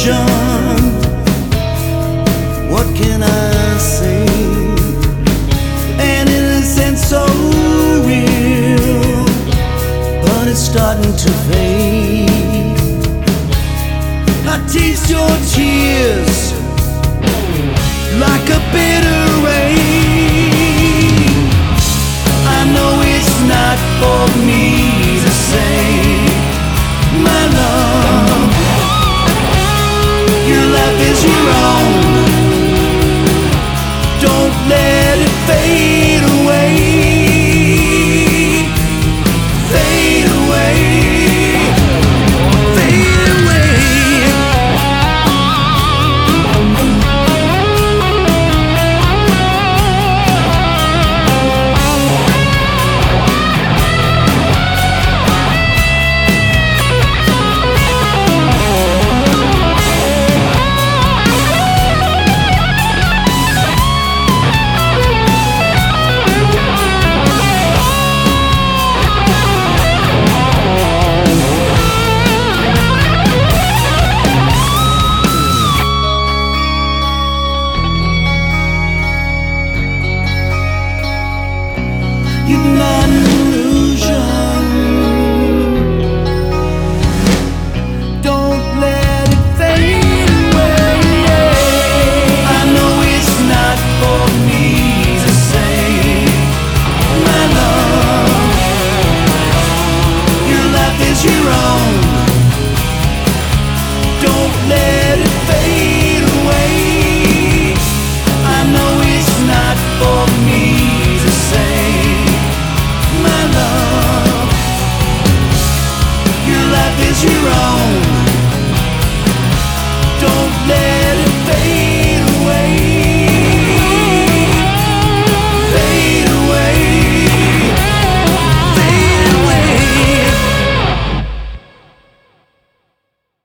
illusion. What can I say? An innocence so real, but it's starting to fade. I taste your tears like a bitter rain. I know it's not for me to say, my love, your life is your own. Don't let it fade away. Fade away. Fade away. You're not an illusion. Don't let it fade away. I know it's not for me to say, my love, your life is your own.